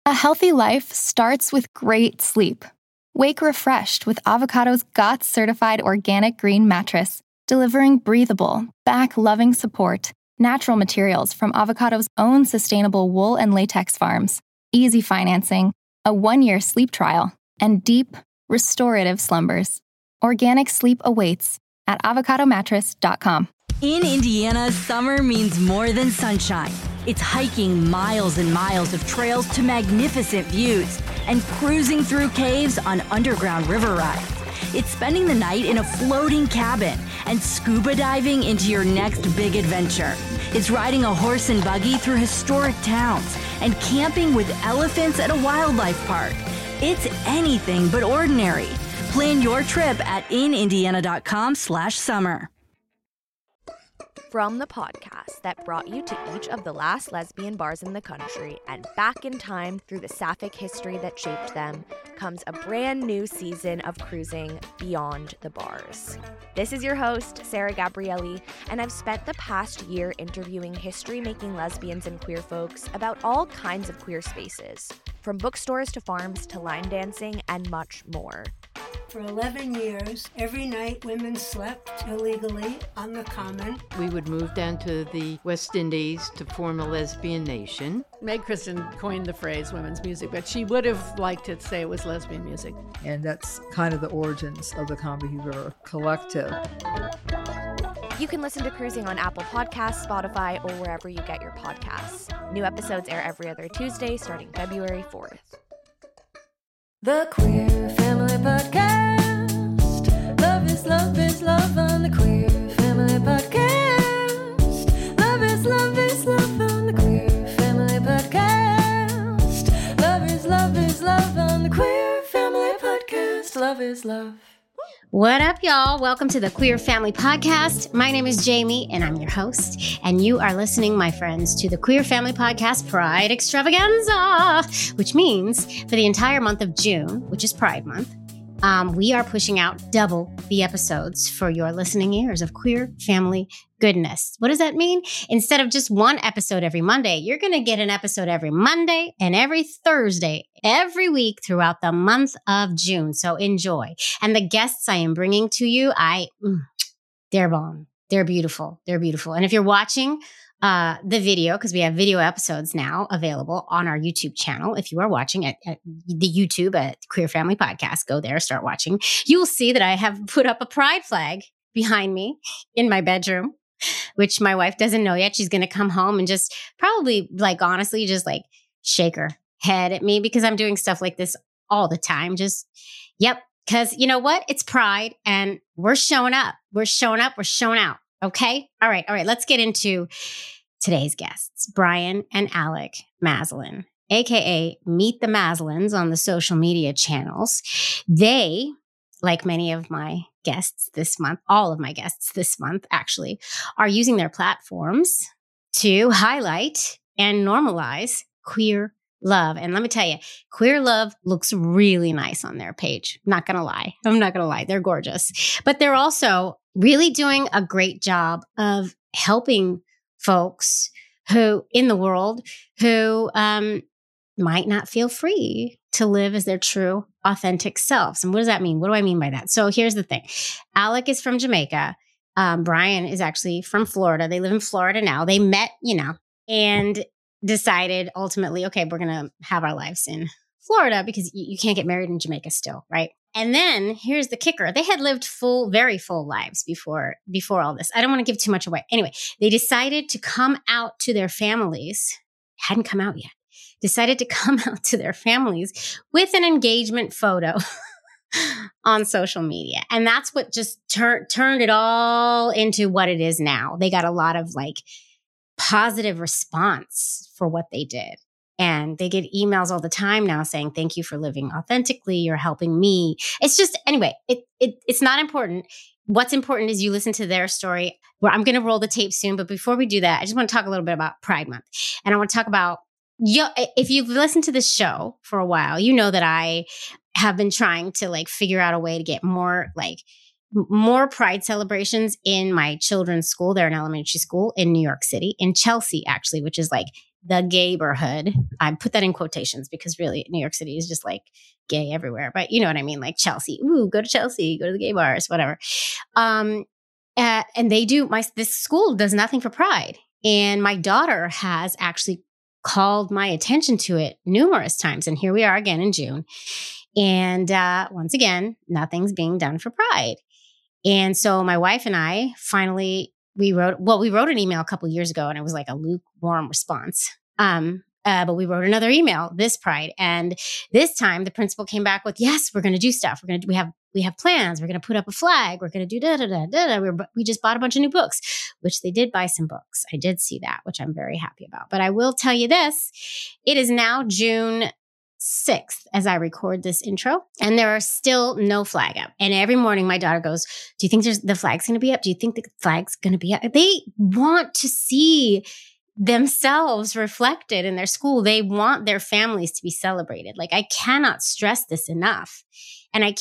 A healthy life starts with great sleep. Wake refreshed with Avocado's GOTS-certified organic green mattress, delivering breathable, back-loving support, natural materials from Avocado's own sustainable wool and latex farms, easy financing, a 1-year sleep trial, and deep, restorative slumbers. Organic sleep awaits at avocadomattress.com. In Indiana, summer means more than sunshine. It's hiking miles and miles of trails to magnificent views and cruising through caves on underground river rides. It's spending the night in a floating cabin and scuba diving into your next big adventure. It's riding a horse and buggy through historic towns and camping with elephants at a wildlife park. It's anything but ordinary. Plan your trip at inindiana.com/summer. From the podcast that brought you to each of the last lesbian bars in the country and back in time through the sapphic history that shaped them, comes a brand new season of cruising beyond the bars. This is your host, Sarah Gabrielli, and I've spent the past year interviewing history-making lesbians and queer folks about all kinds of queer spaces, from bookstores to farms to line dancing and much more. For 11 years, every night women slept illegally on the common. We would move down to the West Indies to form a lesbian nation. Meg Kristen coined the phrase women's music, but she would have liked to say it was lesbian music. And that's kind of the origins of the Comedy Fever Collective. You can listen to Cruising on Apple Podcasts, Spotify, or wherever you get your podcasts. New episodes air every other Tuesday starting February 4th. The Queer Family Podcast. Love is love on the Queer Family Podcast. Love is love on the Queer Family Podcast. Love is love on the Queer Family Podcast. Love is love. What up, y'all? Welcome to the Queer Family Podcast. My name is Jamie, and I'm your host. And you are listening, my friends, to the Queer Family Podcast Pride Extravaganza, which means for the entire month of June, which is Pride Month, we are pushing out double the episodes for your listening ears of queer family goodness. What does that mean? Instead of just one episode every Monday, you're going to get an episode every Monday and every Thursday, every week throughout the month of June. So enjoy. And the guests I am bringing to you, they're bomb. They're beautiful. They're beautiful. And if you're watching the video, because we have video episodes now available on our YouTube channel. If you are watching at the YouTube at Queer Family Podcast, go there, start watching. You will see that I have put up a pride flag behind me in my bedroom, which my wife doesn't know yet. She's going to come home and just probably honestly, just shake her head at me because I'm doing stuff like this all the time. Yep. Because you know what? It's Pride and we're showing up. We're showing up. We're showing out. Okay. All right. Let's get into today's guests, Brian and Alec Maslin, aka Meet the Maslins on the social media channels. They, like many of my guests this month, all of my guests this month actually, are using their platforms to highlight and normalize queer love. And let me tell you, queer love looks really nice on their page. I'm not going to lie. They're gorgeous. But they're also really doing a great job of helping folks who in the world who might not feel free to live as their true, authentic selves. And what does that mean? What do I mean by that? So here's the thing. Alec is from Jamaica. Brian is actually from Florida. They live in Florida now. They met, and decided ultimately, okay, we're going to have our lives in Florida because you can't get married in Jamaica still, right? And then here's the kicker. They had lived very full lives before all this. I don't want to give too much away. Anyway, they decided to come out to their families. Hadn't come out yet. Decided to come out to their families with an engagement photo on social media. And that's what just turned it all into what it is now. They got a lot of positive response for what they did. And they get emails all the time now saying, thank you for living authentically. You're helping me. It's just, anyway, it's not important. What's important is you listen to their story. Where I'm going to roll the tape soon. But before we do that, I just want to talk a little bit about Pride Month. And I want to talk about, if you've listened to this show for a while, you know that I have been trying to figure out a way to get more Pride celebrations in my children's school. They're an elementary school in New York City, in Chelsea, actually, which is the gayborhood. I put that in quotations because really New York City is just like gay everywhere. But you know what I mean? Like Chelsea, ooh, go to Chelsea, go to the gay bars, whatever. And they do, this school does nothing for Pride. And my daughter has actually called my attention to it numerous times. And here we are again in June. And once again, nothing's being done for Pride. And so my wife and I finally, we wrote an email a couple years ago, and it was like a lukewarm response. But we wrote another email this Pride. And this time the principal came back with, yes, we're going to do stuff. We have plans. We're going to put up a flag. We're going to do da-da-da-da-da. We just bought a bunch of new books, which they did buy some books. I did see that, which I'm very happy about. But I will tell you this, it is now June 6th as I record this intro, and there are still no flag up. And every morning my daughter goes, do you think the flag's going to be up? Do you think the flag's going to be up? They want to see themselves reflected in their school. They want their families to be celebrated. Like, I cannot stress this enough. And I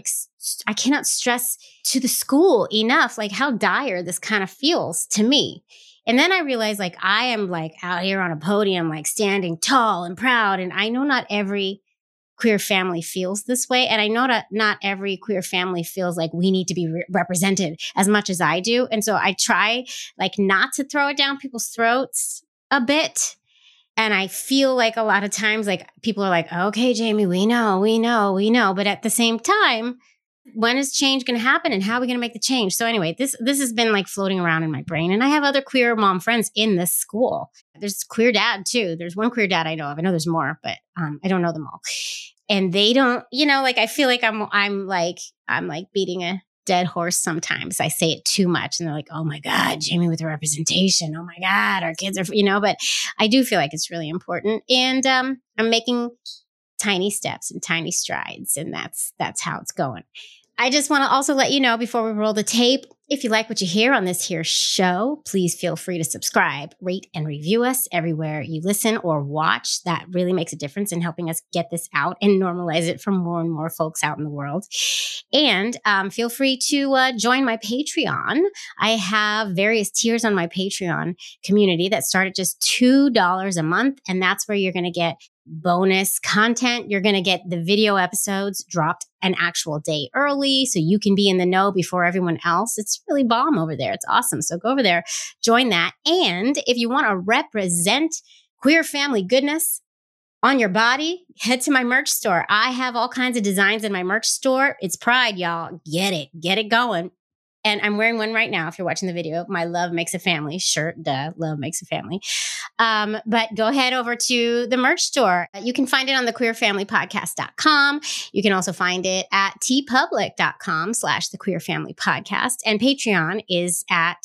cannot stress to the school enough, like how dire this kind of feels to me. And then I realized, like, I am like out here on a podium, like standing tall and proud. And I know not every queer family feels this way. And I know that not every queer family feels like we need to be represented as much as I do. And so I try like not to throw it down people's throats a bit. And I feel like a lot of times, like, people are like, okay, Jamie, we know. But at the same time, when is change going to happen, and how are we going to make the change? So anyway, this has been like floating around in my brain. And I have other queer mom friends in this school. There's queer dad too. There's one queer dad I know of. I know there's more, but I don't know them all. And they don't, like, I feel like I'm like beating a dead horse sometimes. I say it too much and they're like, oh my God, Jamie with the representation. Oh my God, our kids are, but I do feel like it's really important. And I'm making tiny steps and tiny strides. And that's how it's going. I just want to also let you know before we roll the tape, if you like what you hear on this here show, please feel free to subscribe, rate, and review us everywhere you listen or watch. That really makes a difference in helping us get this out and normalize it for more and more folks out in the world. And feel free to join my Patreon. I have various tiers on my Patreon community that start at just $2 a month. And that's where you're going to get bonus content. You're going to get the video episodes dropped an actual day early so you can be in the know before everyone else. It's really bomb over there. It's awesome. So go over there, join that. And if you want to represent queer family goodness on your body, head to my merch store. I have all kinds of designs in my merch store. It's Pride, y'all. Get it going. And I'm wearing one right now. If you're watching the video, my Love Makes a Family shirt. Duh, Love Makes a Family. But go head over to the merch store. You can find it on thequeerfamilypodcast.com. You can also find it at tpublic.com/thequeerfamilypodcast. And Patreon is at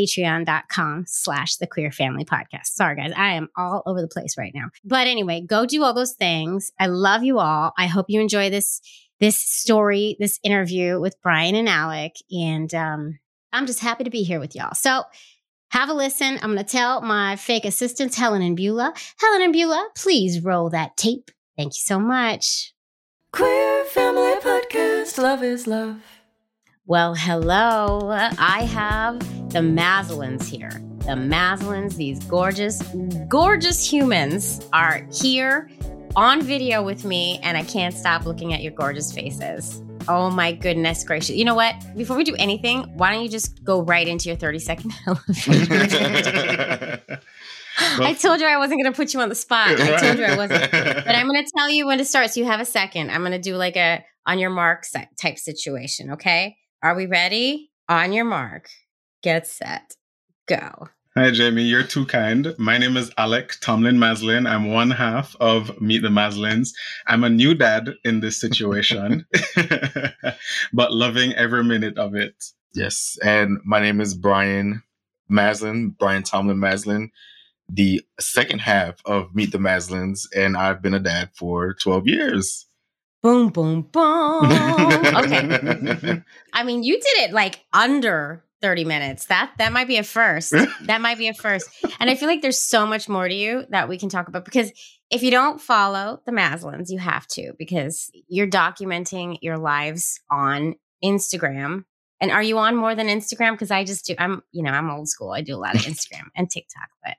patreon.com/thequeerfamilypodcast. Sorry, guys. I am all over the place right now. But anyway, go do all those things. I love you all. I hope you enjoy this story, this interview with Brian and Alec. And I'm just happy to be here with y'all. So have a listen. I'm going to tell my fake assistants, Helen and Beulah. Helen and Beulah, please roll that tape. Thank you so much. Queer Family Podcast. Love is love. Well, hello. I have the Maslins here. The Maslins, these gorgeous, gorgeous humans are here on video with me, and I can't stop looking at your gorgeous faces. Oh my goodness gracious. You know what? Before we do anything, why don't you just go right into your 30-second elevator? I told you I wasn't going to put you on the spot. I told you I wasn't. But I'm going to tell you when to start so you have a second. I'm going to do like a on your mark type situation, okay? Are we ready? On your mark. Get set. Go. Hi, Jamie. You're too kind. My name is Alec Tomlin Maslin. I'm one half of Meet the Maslins. I'm a new dad in this situation, but loving every minute of it. Yes. And my name is Brian Maslin, Brian Tomlin Maslin, the second half of Meet the Maslins. And I've been a dad for 12 years. Boom, boom, boom. Okay. I mean, you did it like under 30 minutes. That might be a first. That might be a first. And I feel like there's so much more to you that we can talk about, because if you don't follow the Maslins, you have to, because you're documenting your lives on Instagram. And are you on more than Instagram? Because I just do. I'm old school. I do a lot of Instagram and TikTok, but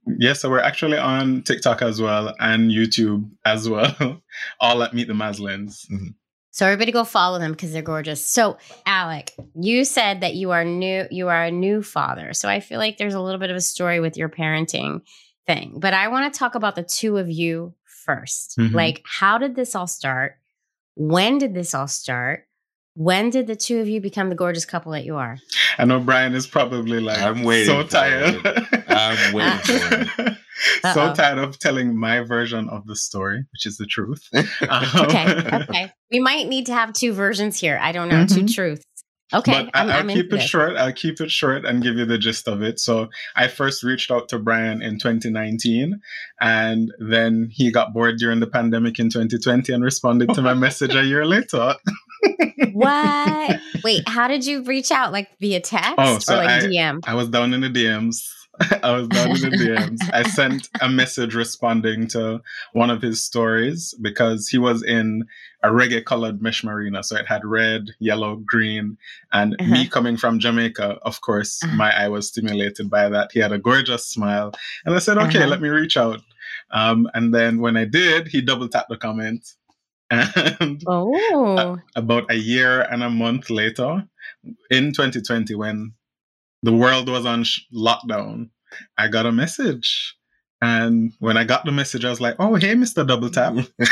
Yes, so we're actually on TikTok as well and YouTube as well, all at Meet the Maslins. Mm-hmm. So everybody go follow them because they're gorgeous. So Alec, you said that you are a new father. So I feel like there's a little bit of a story with your parenting thing, but I want to talk about the two of you first. Mhm. Like, how did this all start? When did this all start? When did the two of you become the gorgeous couple that you are? I know Brian is probably like I'm waiting so for tired. I'm waiting for it. So tired of telling my version of the story, which is the truth. Okay. We might need to have two versions here. I don't know, two truths. Okay, But I'm I'll keep into it this. short. I'll keep it short and give you the gist of it. So I first reached out to Brian in 2019, and then he got bored during the pandemic in 2020 and responded to my message a year later. What? Wait, how did you reach out? Like via text or like DM? I was down in the DMs. I sent a message responding to one of his stories because he was in a reggae colored mesh marina. So it had red, yellow, green. And me coming from Jamaica, of course, my eye was stimulated by that. He had a gorgeous smile. And I said, okay, let me reach out. And then when I did, he double tapped the comment. And about a year and a month later, in 2020, when the world was on lockdown, I got a message. And when I got the message, I was like, oh, hey, Mr. Double Tap.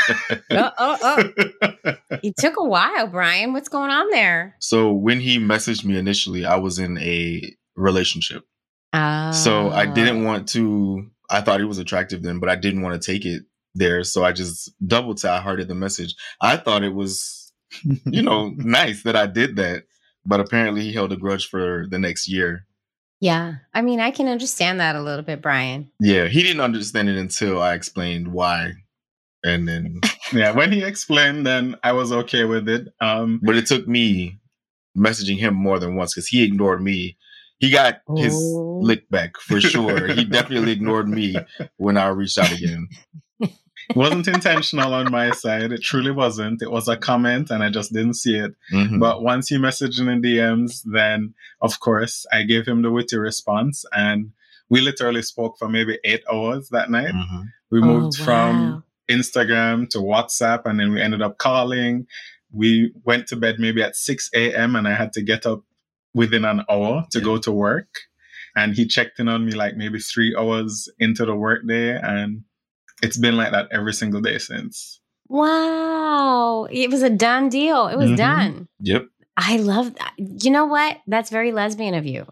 It took a while, Brian. What's going on there? So when he messaged me initially, I was in a relationship. So I didn't want to, I thought he was attractive then, but I didn't want to take it there. So I just double tapped, I hearted the message. I thought it was, nice that I did that. But apparently he held a grudge for the next year. Yeah. I mean, I can understand that a little bit, Brian. Yeah. He didn't understand it until I explained why. And then... yeah, when he explained, then I was okay with it. But it took me messaging him more than once because he ignored me. He got his lick back for sure. He definitely ignored me when I reached out again. It wasn't intentional on my side. It truly wasn't. It was a comment and I just didn't see it. Mm-hmm. But once he messaged in the DMs, then of course I gave him the witty response and we literally spoke for maybe 8 hours that night. Mm-hmm. We moved from Instagram to WhatsApp and then we ended up calling. We went to bed maybe at 6 a.m. and I had to get up within an hour to go to work. And he checked in on me like maybe 3 hours into the workday and it's been like that every single day since. Wow. It was a done deal. It was done. Yep. I love that. You know what? That's very lesbian of you.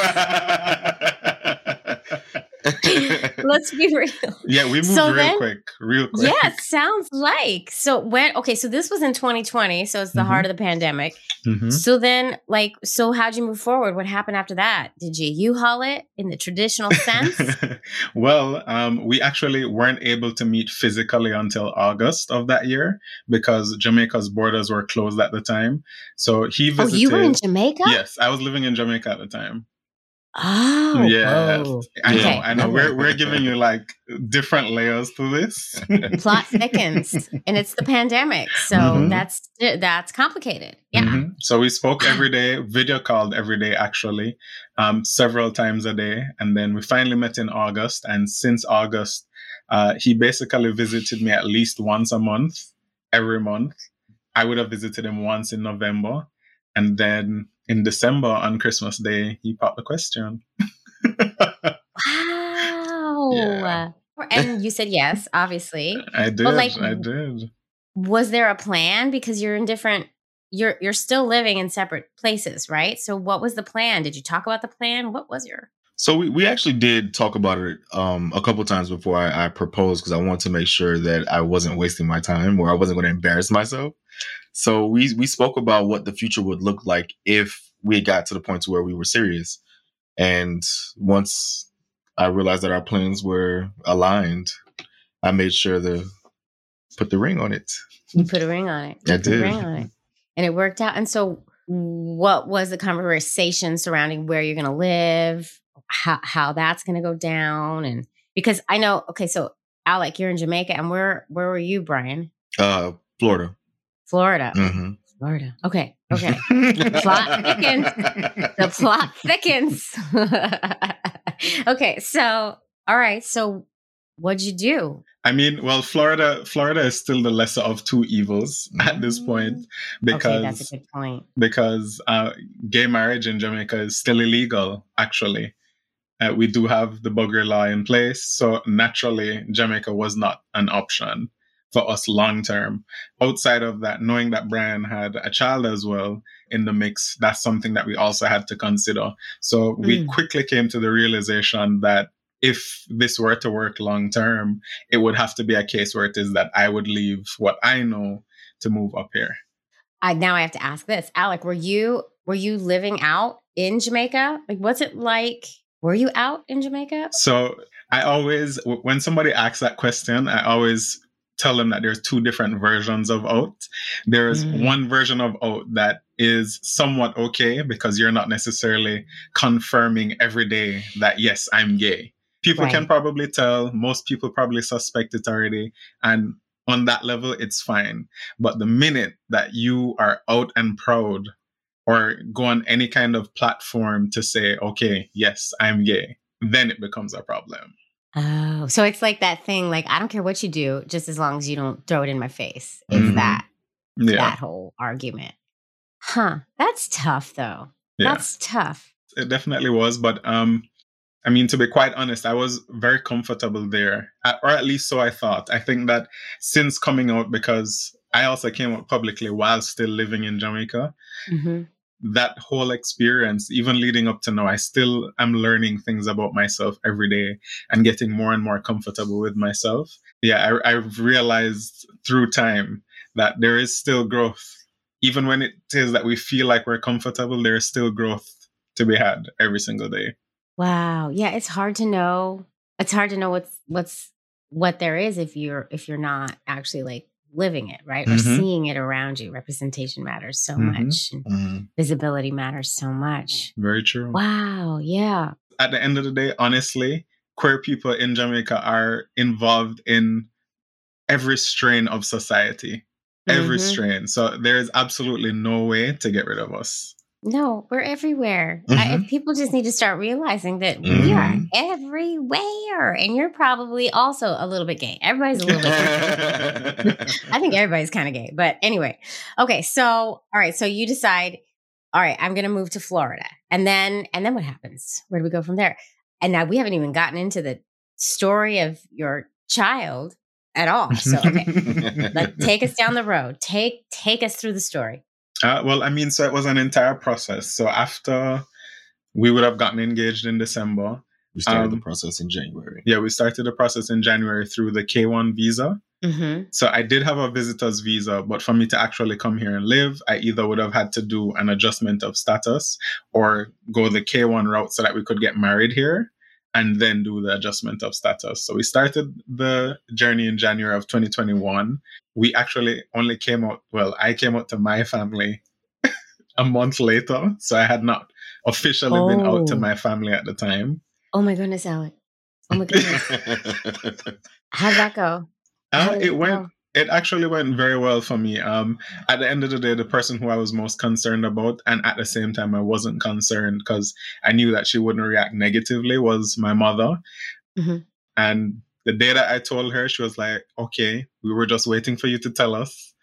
Let's be real. Yeah, we moved real quick. Yeah, it sounds like. So this was in 2020. So it's the heart of the pandemic. Mm-hmm. So then so how'd you move forward? What happened after that? Did you U-Haul it in the traditional sense? Well, we actually weren't able to meet physically until August of that year because Jamaica's borders were closed at the time. So he visited. Oh, you were in Jamaica? Yes, I was living in Jamaica at the time. Oh, yeah. Okay. I know. We're giving you like different layers to this. Plot thickens, and it's the pandemic, so that's complicated. Yeah. Mm-hmm. So we spoke every day, video called every day, actually, several times a day, and then we finally met in August. And since August, he basically visited me at least once a month, every month. I would have visited him once in November, and then in December on Christmas Day, he popped the question. Wow. Yeah. And you said yes, obviously. I did. I did. Was there a plan? Because you're in different, you're still living in separate places, right? So what was the plan? Did you talk about the plan? What was your... So we actually did talk about it a couple times before I proposed because I wanted to make sure that I wasn't wasting my time or I wasn't going to embarrass myself. So we spoke about what the future would look like if we got to the point to where we were serious. And once I realized that our plans were aligned, I made sure to put the ring on it. You put a ring on it. I did. A ring on it. And it worked out. And so what was the conversation surrounding where you're going to live? How that's going to go down? And because I know, okay, so Alec, you're in Jamaica, and where were you, Brian? Florida. Mm-hmm. Florida. Okay. The plot thickens. Okay. So, all All right. So what'd you do? I mean, well, Florida is still the lesser of two evils at this point because Okay, that's a good point. because gay marriage in Jamaica is still illegal. Actually, we do have the buggery law in place, so naturally, Jamaica was not an option for us long term. Outside of that, knowing that Brian had a child as well in the mix, that's something that we also had to consider. So we quickly came to the realization that if this were to work long term, it would have to be a case where it is that I would leave what I know to move up here. Now I have to ask this, Alec. Were you living out in Jamaica? Like, what's it like? Were you out in Jamaica? So I always, when somebody asks that question, I always tell them that there's two different versions of out. There's one version of out that is somewhat okay because you're not necessarily confirming every day that, yes, I'm gay. People can probably tell. Most people probably suspect it already. And on that level, it's fine. But the minute that you are out and proud or go on any kind of platform to say, okay, yes, I'm gay, then it becomes a problem. Oh, so it's like that thing, like, I don't care what you do, just as long as you don't throw it in my face. It's that whole argument. Huh. That's tough, though. Yeah. That's tough. It definitely was. But I mean, to be quite honest, I was very comfortable there, or at least so I thought. I think that since coming out, because I also came out publicly while still living in Jamaica, that whole experience, even leading up to now, I still am learning things about myself every day and getting more and more comfortable with myself. Yeah, I've realized through time that there is still growth. Even when it is that we feel like we're comfortable, there is still growth to be had every single day. Wow. Yeah, it's hard to know. It's hard to know what there is if you're not actually like living it, right? Or seeing it around you. Representation matters so much. Visibility matters so much. Very true. Wow. Yeah. At the end of the day, honestly, queer people in Jamaica are involved in every strain of society. Every strain. So there is absolutely no way to get rid of us. No, we're everywhere. People just need to start realizing that we are everywhere. And you're probably also a little bit gay. Everybody's a little bit gay. I think everybody's kind of gay. But anyway. Okay. So, all right. So you decide, all right, I'm going to move to Florida. And then what happens? Where do we go from there? And now we haven't even gotten into the story of your child at all. So, okay. Take us down the road. Take us through the story. Well, I mean, so it was an entire process. So after we would have gotten engaged in December. We started the process in January. Yeah, we started the process in January through the K1 visa. So I did have a visitor's visa, but for me to actually come here and live, I either would have had to do an adjustment of status or go the K1 route so that we could get married here and then do the adjustment of status. So we started the journey in January of 2021. We actually only came out, well, I came out to my family a month later. So I had not officially been out to my family at the time. Oh my goodness, Alec. Oh my goodness. How'd that go? It actually went very well for me. At the end of the day, the person who I was most concerned about, and at the same time, I wasn't concerned because I knew that she wouldn't react negatively, was my mother. And the day that I told her, she was like, okay, we were just waiting for you to tell us.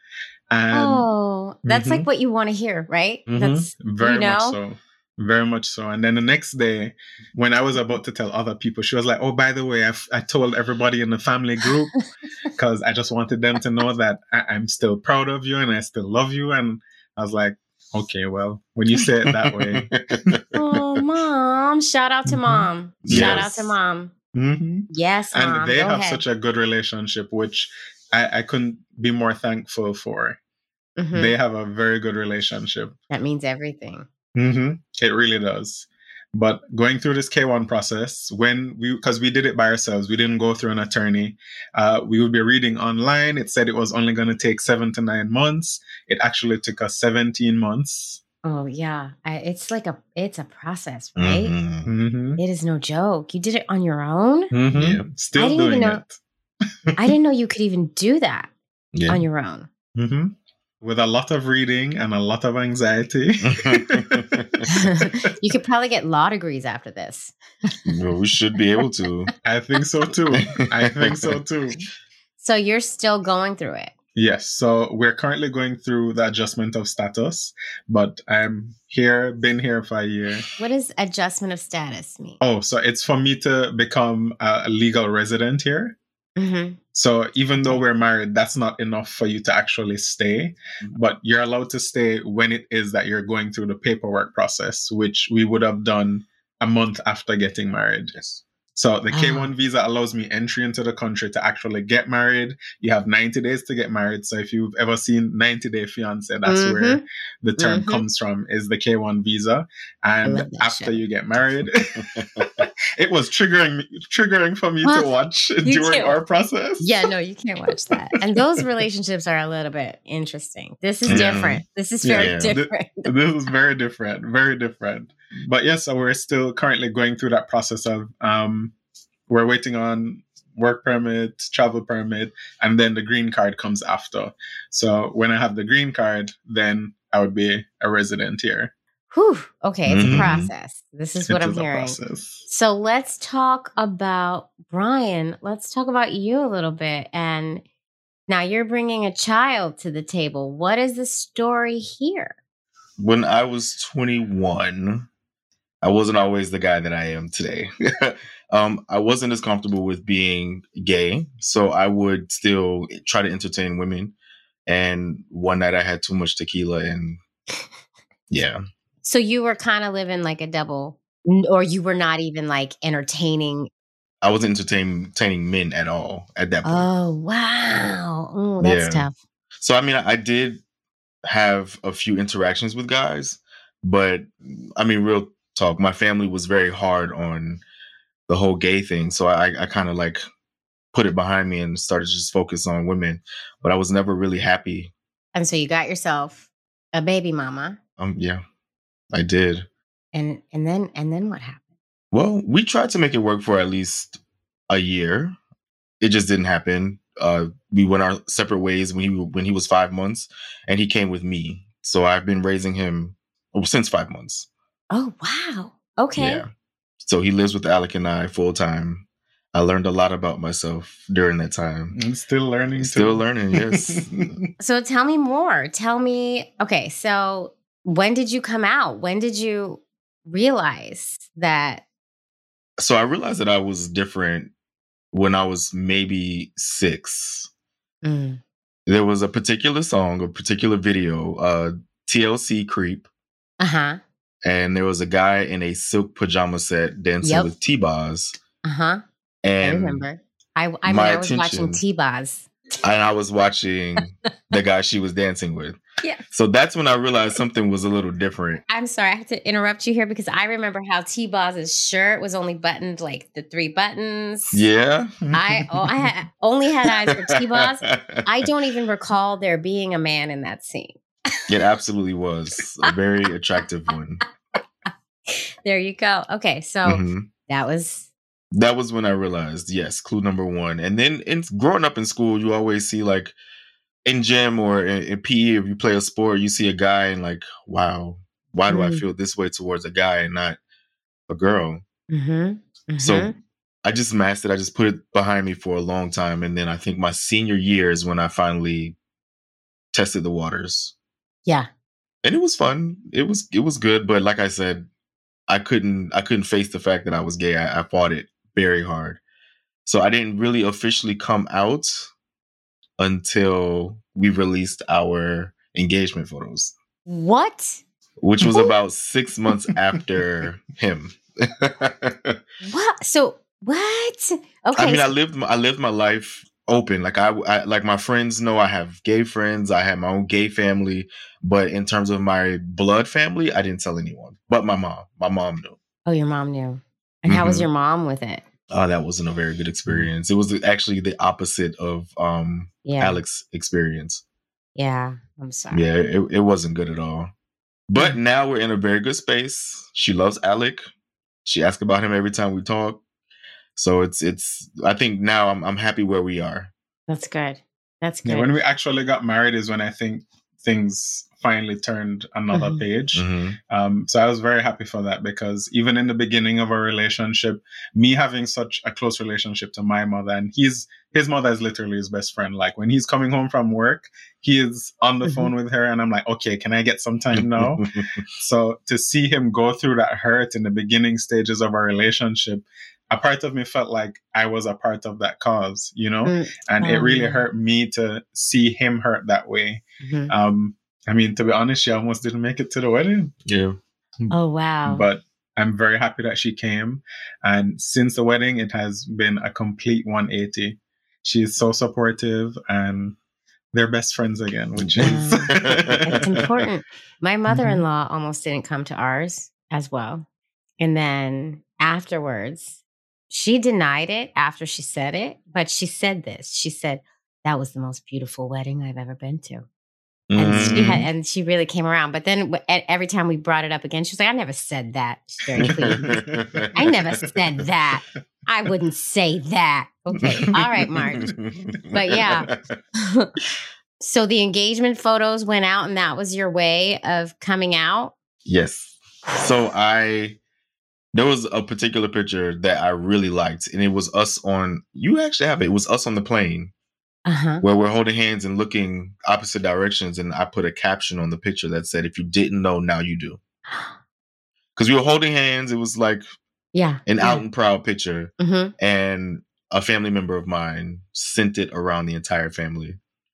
And that's like what you want to hear, right? That's very much so. Very much so. And then the next day, when I was about to tell other people, she was like, oh, by the way, I told everybody in the family group because I just wanted them to know that I'm still proud of you and I still love you. And I was like, okay, well, when you say it that way. Oh, Mom. Shout out to Mom. Shout out to Mom. Yes, Mom. And they have such a good relationship, which I couldn't be more thankful for. They have a very good relationship. That means everything. It really does. But going through this K1 process, because we did it by ourselves, we didn't go through an attorney. We would be reading online. It said it was only going to take 7 to 9 months. It actually took us 17 months. Oh yeah, it's a process, right? It is no joke. You did it on your own. Yeah, still doing it. I didn't know you could even do that on your own. With a lot of reading and a lot of anxiety. You could probably get law degrees after this. Well, we should be able to. I think so too. So you're still going through it? Yes. So we're currently going through the adjustment of status, but I'm here, been here for a year. What does adjustment of status mean? Oh, so it's for me to become a legal resident here. Mm-hmm. So even though we're married, that's not enough for you to actually stay, but you're allowed to stay when it is that you're going through the paperwork process, which we would have done a month after getting married. Yes. So the K1 visa allows me entry into the country to actually get married. You have 90 days to get married. So if you've ever seen 90 Day Fiancé, that's where the term comes from, is the K1 visa. And after you get married, it was triggering for me to watch during our process. Yeah, no, you can't watch that. And those relationships are a little bit interesting. This is different. This is very different. This is very different. Very different. But yes, so we're still currently going through that process of we're waiting on work permit, travel permit, and then the green card comes after. So when I have the green card, then I would be a resident here. Whew. Okay, it's a process. This is what I'm hearing. So let's talk about Brian. Let's talk about you a little bit. And now you're bringing a child to the table. What is the story here? When I was 21, I wasn't always the guy that I am today. I wasn't as comfortable with being gay, so I would still try to entertain women. And one night I had too much tequila and yeah. So you were kind of living like a double, or you were not even like entertaining? I wasn't entertaining men at all at that point. Oh, wow. Oh, that's tough. So, I mean, I did have a few interactions with guys, but I mean, real talk, my family was very hard on the whole gay thing. So I kind of like put it behind me and started to just focus on women, but I was never really happy. And so you got yourself a baby mama. Yeah, I did. And then what happened? Well, we tried to make it work for at least a year. It just didn't happen. We went our separate ways when he was 5 months, and he came with me. So I've been raising him since 5 months. Oh, wow. Okay. Yeah. So he lives with Alec and I full time. I learned a lot about myself during that time. I'm still learning. Still learning, yes. So tell me more. Tell me, okay, so when did you come out? When did you realize that? So I realized that I was different when I was maybe 6. Mm. There was a particular song, a particular video, TLC Creep. Uh-huh. And there was a guy in a silk pajama set dancing with T-Boz. Uh-huh. And I remember. I was watching T-Boz. And I was watching the guy she was dancing with. Yeah. So that's when I realized something was a little different. I'm sorry, I have to interrupt you here because I remember how T-Boz's shirt was only buttoned like the 3 buttons. Yeah. I only had eyes for T-Boz. I don't even recall there being a man in that scene. It absolutely was a very attractive one. There you go. Okay, so that was when I realized, yes, clue number 1. And then growing up in school, you always see like in gym or in PE, if you play a sport, you see a guy and like, wow, why do I feel this way towards a guy and not a girl? So I just masked it. I just put it behind me for a long time. And then I think my senior year is when I finally tested the waters. Yeah. And it was fun. It was good. But like I said, I couldn't face the fact that I was gay. I fought it very hard. So I didn't really officially come out until we released our engagement photos. What? Which was about 6 months after him. What? So what? Okay. I mean, I lived my life open. Like I like my friends know I have gay friends. I have my own gay family. But in terms of my blood family, I didn't tell anyone. But my mom. My mom knew. Oh, your mom knew. And how was your mom with it? That wasn't a very good experience. It was actually the opposite of Alex's experience. Yeah, I'm sorry. Yeah, it wasn't good at all. But now we're in a very good space. She loves Alec. She asks about him every time we talk. So it's. I think now I'm happy where we are. That's good. That's good. Yeah, when we actually got married is when I think things finally turned another page. Mm-hmm. So I was very happy for that, because even in the beginning of our relationship, me having such a close relationship to my mother, and his mother is literally his best friend. Like when he's coming home from work, he is on the phone with her, and I'm like, okay, can I get some time now? So to see him go through that hurt in the beginning stages of our relationship, a part of me felt like I was a part of that cause, you know? And it really hurt me to see him hurt that way. I mean, to be honest, she almost didn't make it to the wedding. Yeah. Oh, wow. But I'm very happy that she came. And since the wedding, it has been a complete 180. She's so supportive, and they're best friends again, which is... It's important. My mother-in-law almost didn't come to ours as well. And then afterwards, she denied it after she said it, but she said this. She said, that was the most beautiful wedding I've ever been to. And she really came around. But then every time we brought it up again, she was like, I never said that. She's very clean. I never said that. I wouldn't say that. Okay. All right, Marge. But yeah. So the engagement photos went out, and that was your way of coming out? Yes. So there was a particular picture that I really liked, and it was us you actually have it. It was us on the plane. Where we're holding hands and looking opposite directions. And I put a caption on the picture that said, if you didn't know, now you do. Because we were holding hands. It was like an out and proud picture. And a family member of mine sent it around the entire family.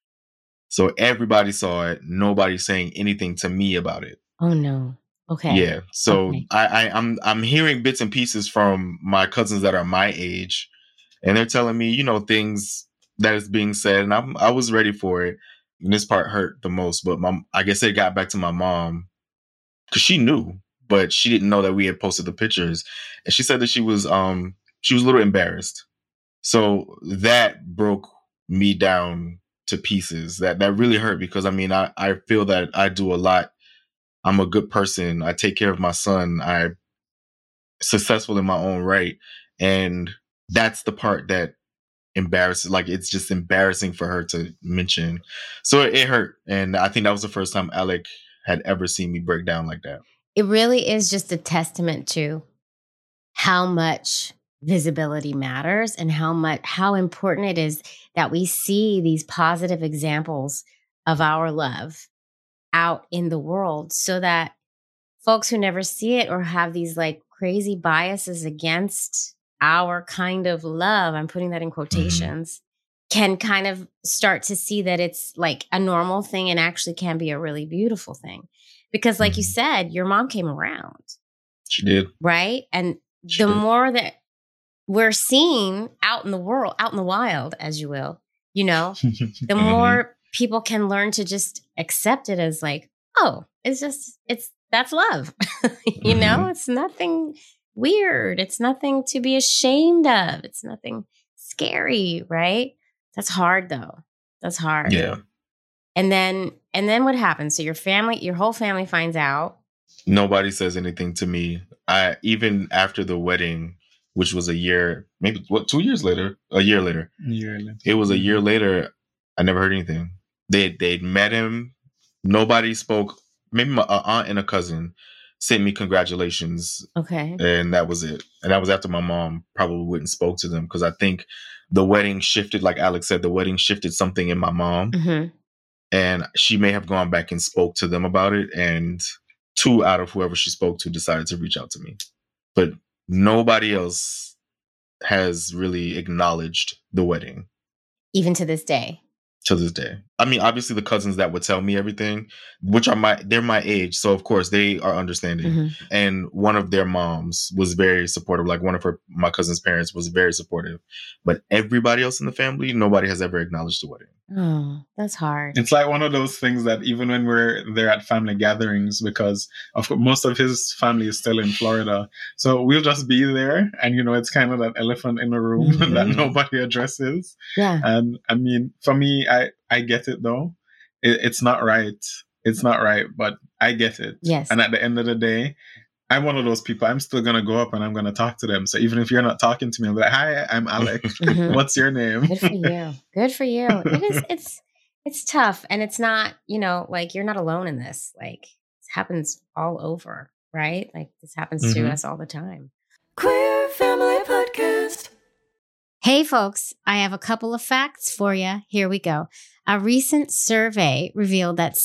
So everybody saw it. Nobody's saying anything to me about it. Oh, no. Okay. Yeah. So I'm hearing bits and pieces from my cousins that are my age. And they're telling me, things that is being said, and I was ready for it. And this part hurt the most, but I guess it got back to my mom, because she knew, but she didn't know that we had posted the pictures, and she said that she was a little embarrassed. So that broke me down to pieces. That really hurt, because I feel that I do a lot. I'm a good person. I take care of my son. I'm successful in my own right, and that's the part that embarrassing. Like, it's just embarrassing for her to mention. So it hurt. And I think that was the first time Alec had ever seen me break down like that. It really is just a testament to how much visibility matters, and how important it is that we see these positive examples of our love out in the world, so that folks who never see it, or have these like crazy biases against our kind of love, I'm putting that in quotations, can kind of start to see that it's like a normal thing, and actually can be a really beautiful thing. Because like you said, your mom came around. She did. Right? And the more that we're seeing out in the world, out in the wild, as you will, the more people can learn to just accept it as like, oh, that's love. It's nothing weird. It's nothing to be ashamed of. It's nothing scary, right? That's hard though. That's hard. Yeah. And then what happens? So your whole family finds out. Nobody says anything to me. Even after the wedding, which was a year, maybe 2 years later, a year later. It was a year later. I never heard anything. They'd met him. Nobody spoke. Maybe my aunt and a cousin sent me congratulations. Okay. And that was it. And that was after my mom probably wouldn't spoke to them, because I think the wedding shifted, like Alex said, the wedding shifted something in my mom. And she may have gone back and spoke to them about it. And 2 out of whoever she spoke to decided to reach out to me. But nobody else has really acknowledged the wedding. Even to this day. To this day. Obviously the cousins that would tell me everything, which they're my age. So of course they are understanding. And one of their moms was very supportive. Like one of my cousin's parents was very supportive, but everybody else in the family, nobody has ever acknowledged the wedding. Oh, that's hard. It's like one of those things that even when we're there at family gatherings, because most of his family is still in Florida, so we'll just be there, and it's kind of that elephant in the room that nobody addresses. Yeah. And for me, I get it though. It's not right. It's not right, but I get it. Yes. And at the end of the day, I'm one of those people. I'm still going to go up and I'm going to talk to them. So even if you're not talking to me, I'm like, hi, I'm Alec. What's your name? Good for you. Good for you. It's tough. And it's not, like you're not alone in this. Like this happens all over, right? Like this happens to us all the time. Queer Family Podcast. Hey, folks, I have a couple of facts for you. Here we go. A recent survey revealed that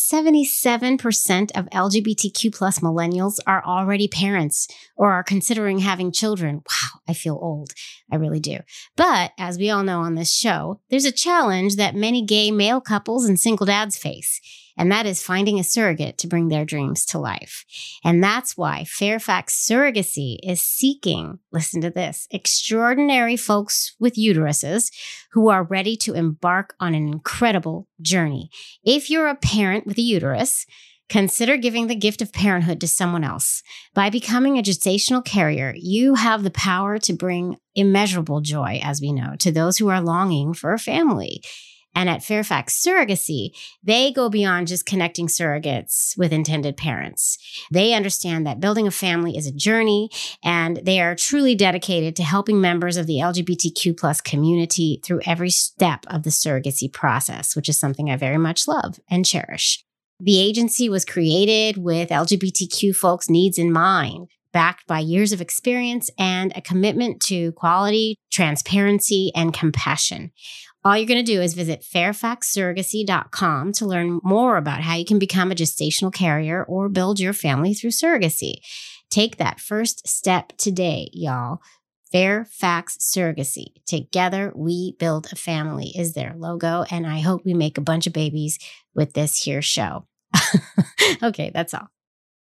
77% of LGBTQ plus millennials are already parents or are considering having children. Wow, I feel old. I really do. But as we all know on this show, there's a challenge that many gay male couples and single dads face. And that is finding a surrogate to bring their dreams to life. And that's why Fairfax Surrogacy is seeking, listen to this, extraordinary folks with uteruses who are ready to embark on an incredible journey. If you're a parent with a uterus, consider giving the gift of parenthood to someone else. By becoming a gestational carrier, you have the power to bring immeasurable joy, as we know, to those who are longing for a family. And at Fairfax Surrogacy, they go beyond just connecting surrogates with intended parents. They understand that building a family is a journey, and they are truly dedicated to helping members of the LGBTQ plus community through every step of the surrogacy process, which is something I very much love and cherish. The agency was created with LGBTQ folks' needs in mind, backed by years of experience and a commitment to quality, transparency, and compassion. All you're going to do is visit fairfaxsurrogacy.com to learn more about how you can become a gestational carrier or build your family through surrogacy. Take that first step today, y'all. Fairfax Surrogacy. Together, we build a family is their logo, and I hope we make a bunch of babies with this here show. Okay, that's all.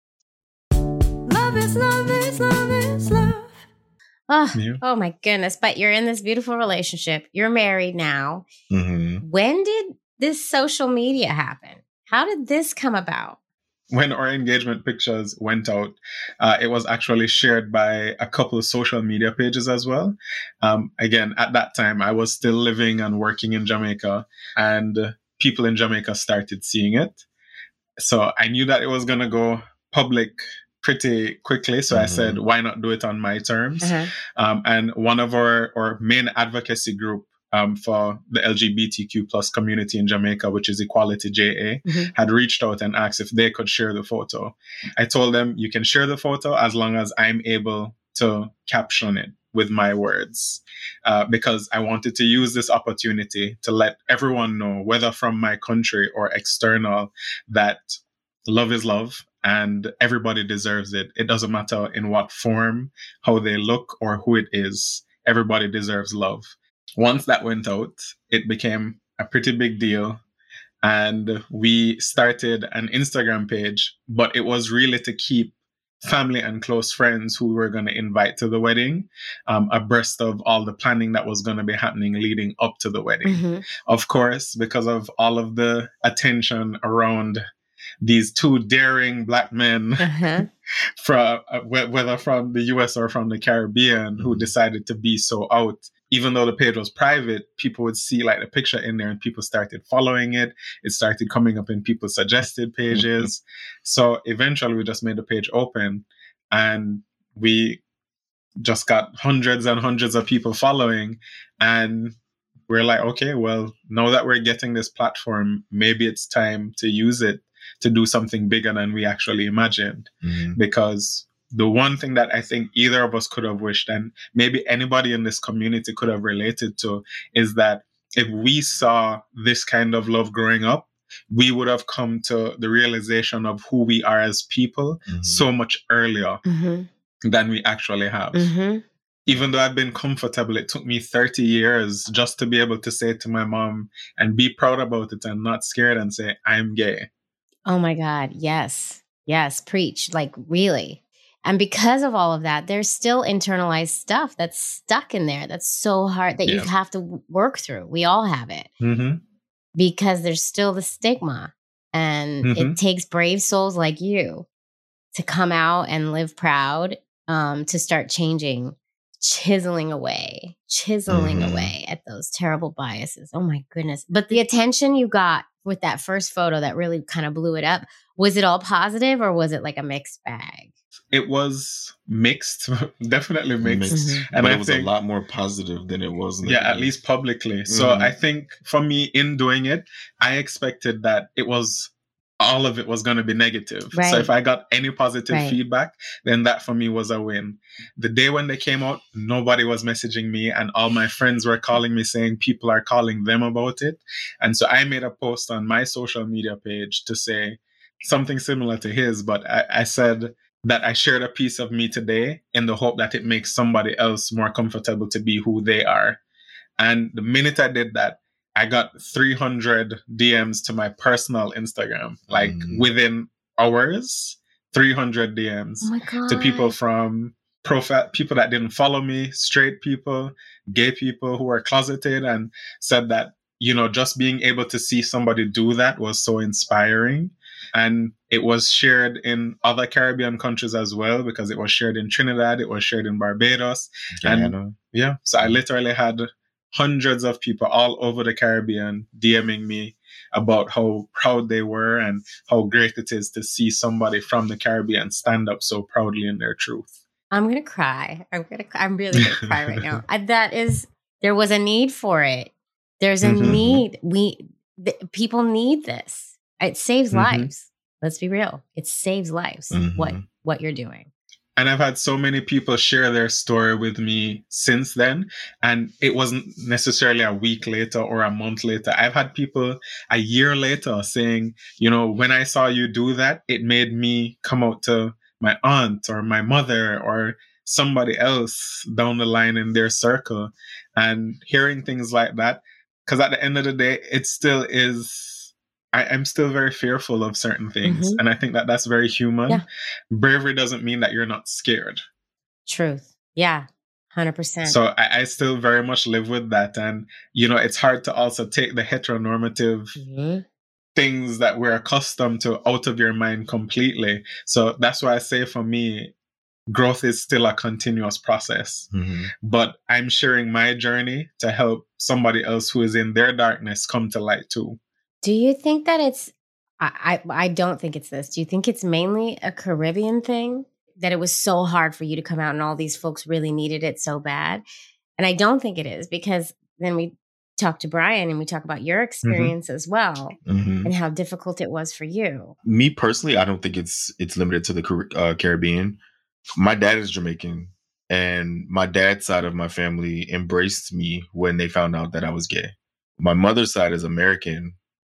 Love is love is love is love. Oh my goodness. But you're in this beautiful relationship. You're married now. When did this social media happen? How did this come about? When our engagement pictures went out, it was actually shared by a couple of social media pages as well. Again, at that time, I was still living and working in Jamaica, and people in Jamaica started seeing it. So I knew that it was going to go public pretty quickly. So I said, why not do it on my terms? And one of our main advocacy group for the LGBTQ plus community in Jamaica, which is Equality JA, had reached out and asked if they could share the photo. I told them, you can share the photo as long as I'm able to caption it with my words, because I wanted to use this opportunity to let everyone know, whether from my country or external, that love is love. And everybody deserves it. It doesn't matter in what form, how they look, or who it is. Everybody deserves love. Once that went out, it became a pretty big deal. And we started an Instagram page, but it was really to keep family and close friends who we were going to invite to the wedding abreast of all the planning that was going to be happening leading up to the wedding. Of course, because of all of the attention around these two daring Black men, from whether from the US or from the Caribbean, who decided to be so out. Even though the page was private, people would see like the picture in there and people started following it. It started coming up in people's suggested pages. So eventually we just made the page open, and we just got hundreds and hundreds of people following. And we're like, okay, well, now that we're getting this platform, maybe it's time to use it to do something bigger than we actually imagined. Because the one thing that I think either of us could have wished, and maybe anybody in this community could have related to, is that if we saw this kind of love growing up, we would have come to the realization of who we are as people so much earlier than we actually have. Even though I've been comfortable, it took me 30 years just to be able to say to my mom and be proud about it and not scared and say, I'm gay. Oh my God. Yes. Yes. Preach. Like really. And because of all of that, there's still internalized stuff that's stuck in there. That's so hard that you have to work through. We all have it because there's still the stigma, and it takes brave souls like you to come out and live proud, to start changing, chiseling away at those terrible biases. Oh my goodness. But the attention you got with that first photo that really kind of blew it up, was it all positive or was it like a mixed bag? it was mixed, definitely mixed. Mixed. And But I it was think, a lot more positive than it was yeah, at negative. least publicly. So Mhm. I think for me, in doing it, I expected that all of it was going to be negative. Right. So if I got any positive Right. feedback, then that for me was a win. The day when they came out, nobody was messaging me, and all my friends were calling me saying people are calling them about it. And so I made a post on my social media page to say something similar to his, but I said that I shared a piece of me today in the hope that it makes somebody else more comfortable to be who they are. And the minute I did that, I got 300 DMs to my personal Instagram, like within hours, 300 DMs Oh my God. to people from people that didn't follow me, straight people, gay people who were closeted, and said that, just being able to see somebody do that was so inspiring. And it was shared in other Caribbean countries as well, because it was shared in Trinidad, it was shared in Barbados. Guyana. And yeah, so I literally had hundreds of people all over the Caribbean DMing me about how proud they were and how great it is to see somebody from the Caribbean stand up so proudly in their truth. I'm going to cry. I'm really going to cry right now. There was a need for it. There's a need. People need this. It saves lives. Let's be real. It saves lives. What you're doing. And I've had so many people share their story with me since then. And it wasn't necessarily a week later or a month later. I've had people a year later saying, when I saw you do that, it made me come out to my aunt or my mother or somebody else down the line in their circle. And hearing things like that, because at the end of the day, it still is... I'm still very fearful of certain things. And I think that that's very human. Yeah. Bravery doesn't mean that you're not scared. Truth. Yeah. 100%. So I still very much live with that. And, it's hard to also take the heteronormative things that we're accustomed to out of your mind completely. So that's why I say for me, growth is still a continuous process. But I'm sharing my journey to help somebody else who is in their darkness come to light too. Do you think that it's, I don't think it's this. Do you think it's mainly a Caribbean thing? That it was so hard for you to come out and all these folks really needed it so bad? And I don't think it is, because then we talk to Brian and we talk about your experience as well and how difficult it was for you. Me personally, I don't think it's limited to the Caribbean. My dad is Jamaican, and my dad's side of my family embraced me when they found out that I was gay. My mother's side is American,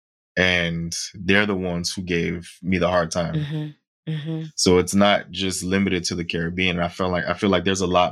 and they're the ones who gave me the hard time. So it's not just limited to the Caribbean. I feel like there's a lot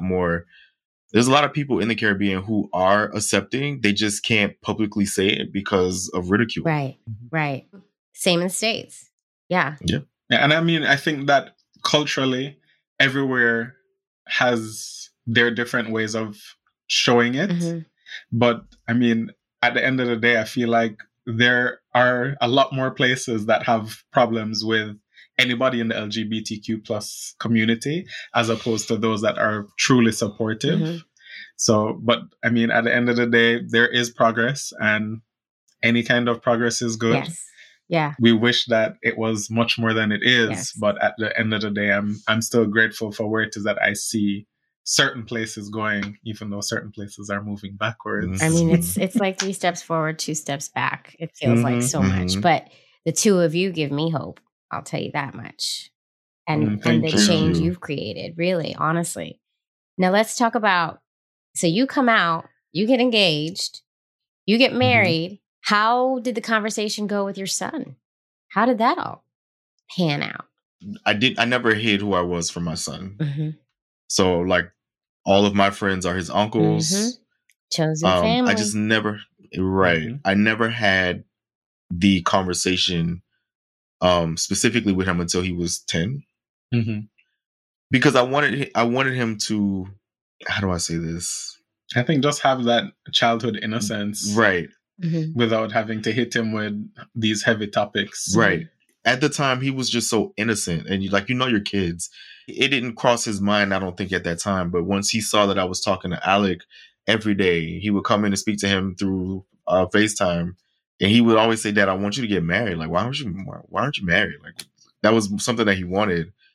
of people in the Caribbean who are accepting. They just can't publicly say it because of ridicule. Right. Same in the States. Yeah. And I mean, I think that culturally, everywhere has their different ways of showing it. But I mean, at the end of the day, I feel like there are a lot more places that have problems with anybody in the LGBTQ plus community, as opposed to those that are truly supportive. So, but I mean, at the end of the day, there is progress, and any kind of progress is good. Yeah. We wish that it was much more than it is, but at the end of the day, I'm still grateful for where it is that I see certain places going, even though certain places are moving backwards. I mean, it's like 3 steps forward, 2 steps back. It feels like so much, but the two of you give me hope. I'll tell you that much. And the change you've created, really, honestly. Now let's talk about, so you come out, you get engaged, you get married. How did the conversation go with your son? How did that all pan out? I never hid who I was from my son. So like, all of my friends are his uncles. Chosen family. I just never, I never had the conversation specifically with him until he was 10. Because I wanted him to, how do I say this? I think just have that childhood innocence. Right. Without having to hit him with these heavy topics. Right. At the time, he was just so innocent. And your kids. It didn't cross his mind, I don't think, at that time. But once he saw that I was talking to Alec every day, he would come in and speak to him through FaceTime. And he would always say, Dad, I want you to get married. Like, why aren't you married? Like, that was something that he wanted.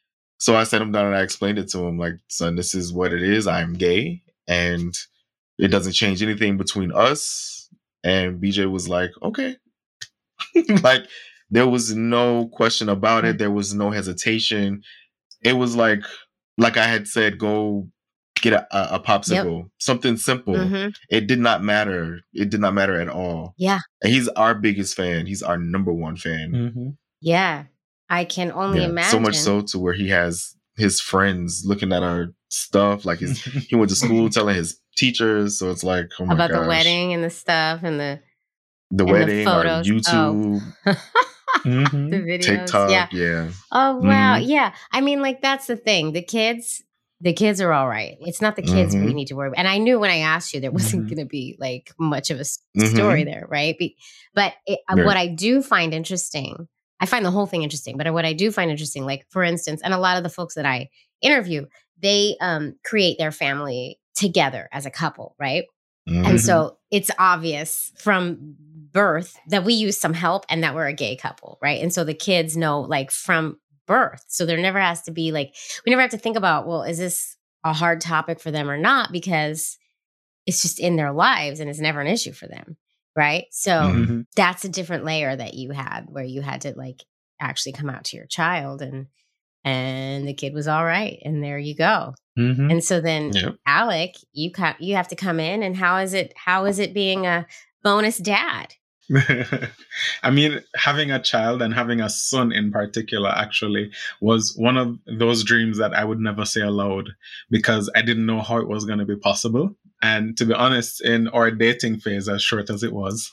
So I sat him down and I explained it to him, like, son, this is what it is. I'm gay, and it doesn't change anything between us. And BJ was like, okay. Like, there was no question about it. There was no hesitation. It was like I had said, go get a popsicle, something simple. It did not matter. It did not matter at all. Yeah. And he's our biggest fan. He's our number one fan. Yeah. I can only imagine. So much so to where he has his friends looking at our stuff. Like he went to school telling his teachers. So it's like, oh my about gosh. the wedding and the stuff and the wedding, the our photos. YouTube, The videos. TikTok. Yeah. Oh, wow. Yeah. I mean, like, that's the thing. The kids are all right. It's not the kids we need to worry about. And I knew when I asked you, there wasn't going to be like much of a story there, right? But what I do find interesting, I find the whole thing interesting, but what I do find interesting, like, for instance, and a lot of the folks that I interview, they create their family together as a couple, right? And so it's obvious from birth that we use some help and that we're a gay couple, right? And so the kids know, like, from birth. So there never has to be like, we never have to think about, well, is this a hard topic for them or not? Because it's just in their lives and it's never an issue for them. Right. So that's a different layer that you had, where you had to like actually come out to your child and the kid was all right. And there you go. And so then Alec, you have to come in, and how is it being a bonus dad? I mean, having a child and having a son in particular actually was one of those dreams that I would never say aloud, because I didn't know how it was going to be possible. And to be honest, in our dating phase, as short as it was,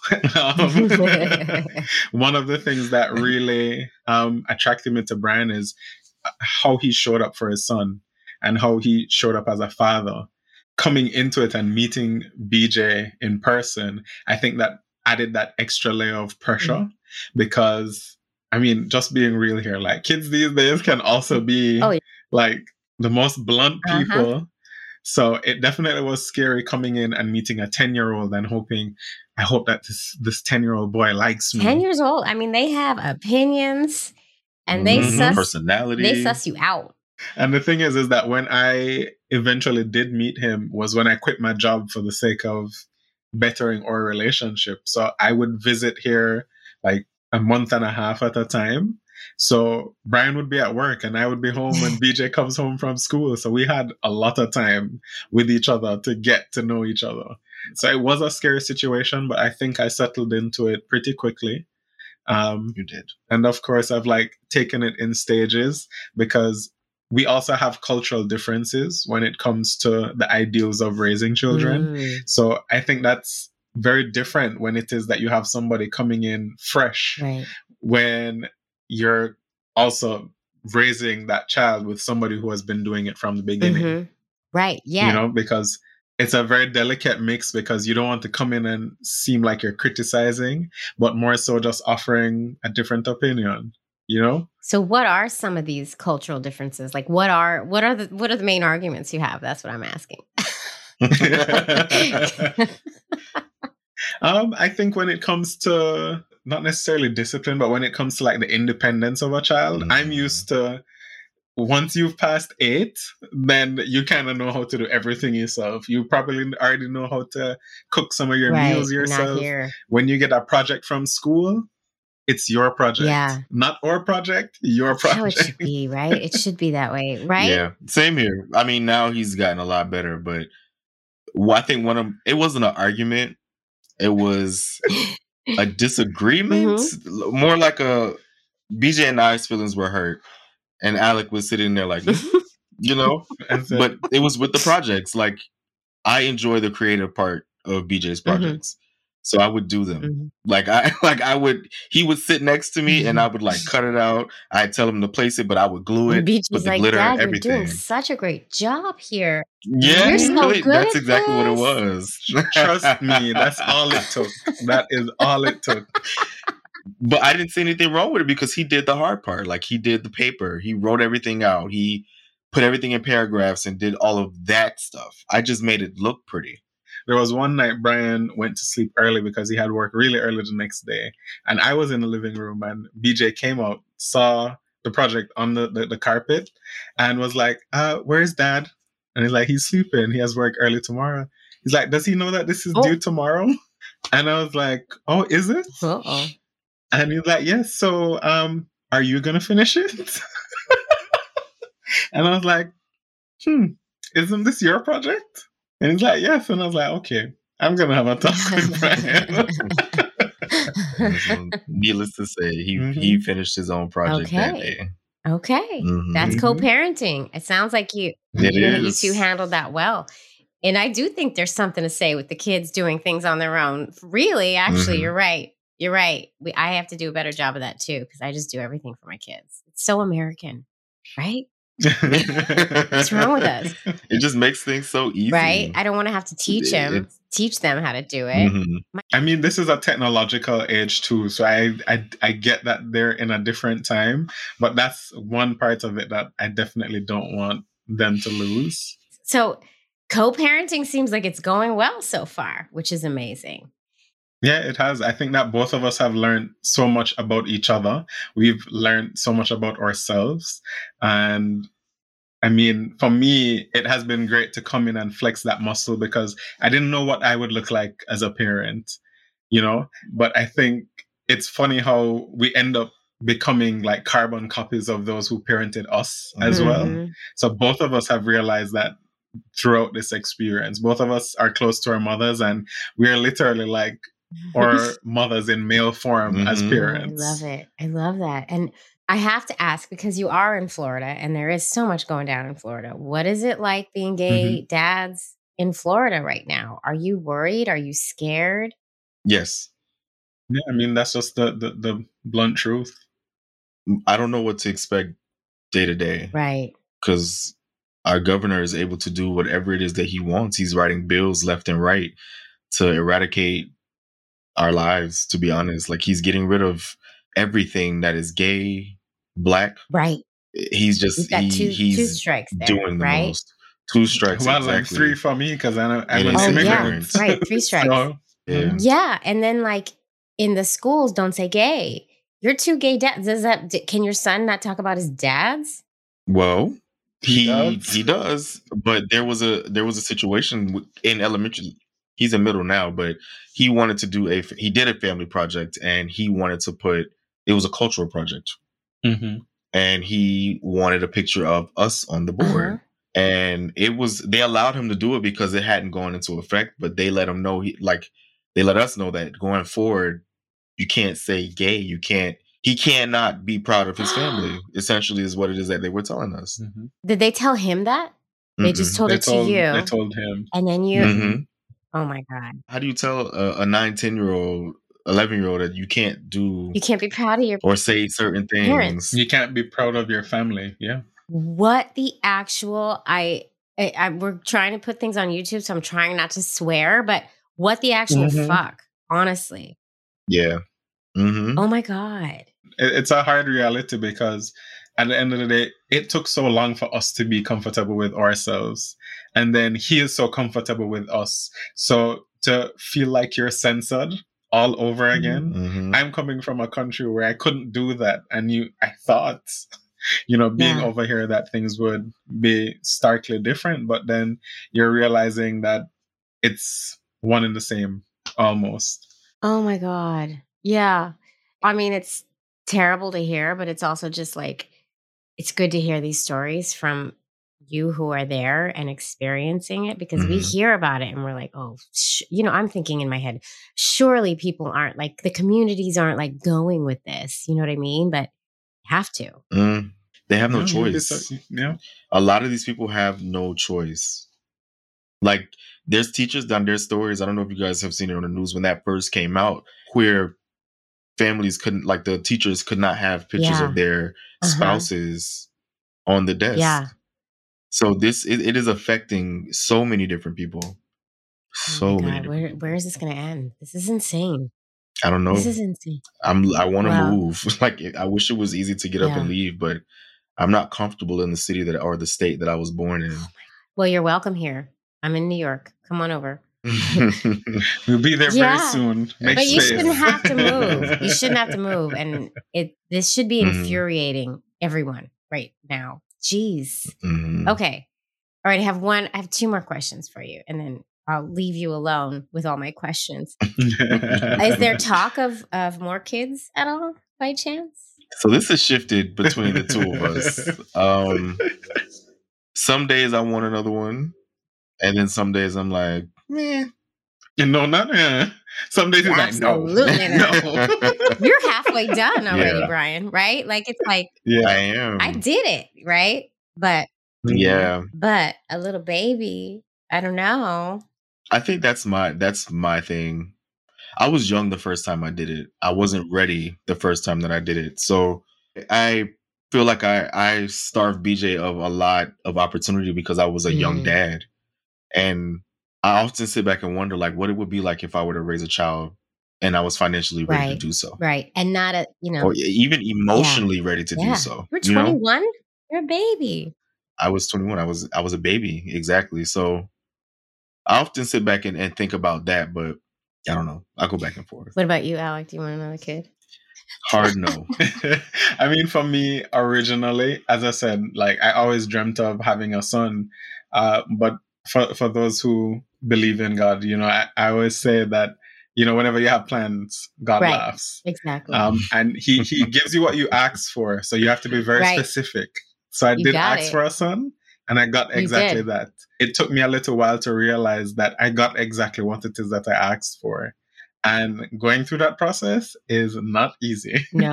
one of the things that really attracted me to Brian is how he showed up for his son and how he showed up as a father. Coming into it and meeting BJ in person, I think that added that extra layer of pressure, because, I mean, just being real here, like, kids these days can also be like the most blunt people. So it definitely was scary coming in and meeting a 10-year-old and I hope that this 10-year-old boy likes me. 10 years old. I mean, they have opinions and they personality. They suss you out. And the thing is that when I eventually did meet him was when I quit my job for the sake of bettering our relationship. So I would visit here like a month and a half at a time. So Brian would be at work and I would be home when BJ comes home from school. So we had a lot of time with each other to get to know each other. So it was a scary situation, but I think I settled into it pretty quickly. You did. And of course, I've like taken it in stages, because we also have cultural differences when it comes to the ideals of raising children. So I think that's very different when it is that you have somebody coming in fresh, when you're also raising that child with somebody who has been doing it from the beginning. Right. Yeah. You know, because it's a very delicate mix, because you don't want to come in and seem like you're criticizing, but more so just offering a different opinion, you know? So what are some of these cultural differences? Like, what are the main arguments you have? That's what I'm asking. I think when it comes to not necessarily discipline, but when it comes to like the independence of a child, I'm used to, once you've passed 8, then you kind of know how to do everything yourself. You probably already know how to cook some of your meals yourself. When you get a project from school, it's your project. Yeah. Not our project, your project. How it should be, right? It should be that way, right? Yeah. Same here. I mean, now he's gotten a lot better, but I think it wasn't an argument. It was a disagreement. More like BJ and I's feelings were hurt. And Alec was sitting there like, you know, but it was with the projects. Like, I enjoy the creative part of BJ's projects. So I would do them. He would sit next to me and I would like cut it out. I'd tell him to place it, but I would glue it, put the glitter, Dad, everything. You're doing such a great job here. Yeah, you're so really, good that's at exactly this. what it was. Trust me, that's all it took. That is all it took. But I didn't see anything wrong with it because he did the hard part. Like, he did the paper. He wrote everything out. He put everything in paragraphs and did all of that stuff. I just made it look pretty. There was one night Brian went to sleep early because he had work really early the next day. And I was in the living room and BJ came out, saw the project on the carpet and was like, where's Dad? And he's like, he's sleeping. He has work early tomorrow. He's like, does he know that this is due tomorrow? And I was like, oh, is it? Uh-oh. And he's like, yes. So are you going to finish it? And I was like, isn't this your project? And he's like, yes. And I was like, okay, I'm going to have a talk with Brian. So, needless to say, he finished his own project that day. Okay. That's co-parenting. It sounds like you two handled that well. And I do think there's something to say with the kids doing things on their own. Really, actually, you're right. You're right. I have to do a better job of that too, because I just do everything for my kids. It's so American, right? What's wrong with us? It just makes things so easy. Right? I don't want to have to teach them how to do it. I mean, this is a technological age too, so I get that they're in a different time, but that's one part of it that I definitely don't want them to lose. So co-parenting seems like it's going well so far, which is amazing. Yeah, it has. I think that both of us have learned so much about each other. We've learned so much about ourselves. And I mean, for me, it has been great to come in and flex that muscle because I didn't know what I would look like as a parent, you know? But I think it's funny how we end up becoming like carbon copies of those who parented us as well. So both of us have realized that throughout this experience. Both of us are close to our mothers and we are literally like our mothers in male form as parents. I love it. I love that. And I have to ask, because you are in Florida and there is so much going down in Florida. What is it like being gay dads in Florida right now? Are you worried? Are you scared? Yes. Yeah, I mean, that's just the blunt truth. I don't know what to expect day to day. Right. Because our governor is able to do whatever it is that he wants. He's writing bills left and right to eradicate our lives, to be honest. Like, he's getting rid of everything that is gay, Black. Right. He's just, two strikes there, doing the most. 2 strikes. Well, exactly. like 3 for me, because I'm an immigrant. Yeah. Right, 3 strikes. So, yeah. And then like in the schools, don't say gay. You're 2 gay dads. Can your son not talk about his dads? Well, he does. But there was a situation in elementary. He's in middle now, but he wanted to do he did a family project and he wanted to it was a cultural project. And he wanted a picture of us on the board. And they allowed him to do it because it hadn't gone into effect, but they let him know, they let us know that going forward, you can't say gay. He cannot be proud of his family, essentially is what it is that they were telling us. Did they tell him that? They just told it to you. They told him. And then you, oh my God. How do you tell a 9, 10-year-old, 11-year-old that you can't be proud of your or say certain things? Parents. You can't be proud of your family. Yeah. What the actual, we're trying to put things on YouTube, so I'm trying not to swear, but what the actual fuck, honestly. Yeah. Oh my God. It's a hard reality because at the end of the day, it took so long for us to be comfortable with ourselves. And then he is so comfortable with us. So to feel like you're censored all over again, I'm coming from a country where I couldn't do that. And I thought, being over here, that things would be starkly different. But then you're realizing that it's one and the same almost. Oh my God. Yeah. I mean, it's terrible to hear, but it's also just like, it's good to hear these stories from you who are there and experiencing it, because we hear about it and we're like, oh, I'm thinking in my head, surely people aren't like, the communities aren't like going with this. You know what I mean? But have to. They have no choice. A lot of these people have no choice. Like, there's teachers done their stories. I don't know if you guys have seen it on the news when that first came out, where families couldn't, like, the teachers could not have pictures of their spouses on the desk. Yeah. So it is affecting so many different people. So many. Where is this going to end? This is insane. I don't know. This is insane. I want to move. Like, I wish it was easy to get up and leave, but I'm not comfortable in the city or the state that I was born in. Well, you're welcome here. I'm in New York. Come on over. We'll be there very soon. But you shouldn't have to move. You shouldn't have to move. And this should be infuriating everyone right now. Jeez. Mhm. Okay. All right. I have 2 more questions for you, and then I'll leave you alone with all my questions. Is there talk of more kids at all by chance? So this has shifted between the two of us. Some days I want another one, and then some days I'm like, meh. No, not some days it's like, no. Absolutely not. No. You're halfway done already, Yeah. Brian, right? Like, it's like, I am. I did it, right? But Yeah. a little baby, I don't know. I think that's my thing. I was young the first time I did it. I wasn't ready the first time that I did it. So I feel like I starved BJ of a lot of opportunity because I was a young dad. And I often sit back and wonder like what it would be like if I were to raise a child and I was financially ready to do so. Right. And not or even emotionally ready to do so. You're 21? You're a baby. I was 21. I was a baby. Exactly. So I often sit back and think about that, but I don't know. I go back and forth. What about you, Alec? Do you want another kid? Hard no. I mean, for me, originally, as I said, like I always dreamt of having a son. But for those who believe in God, I always say that, whenever you have plans, God laughs. Exactly. And he gives you what you ask for. So you have to be very specific. So I did ask for a son, and I got exactly that. It took me a little while to realize that I got exactly what it is that I asked for. And going through that process is not easy. No,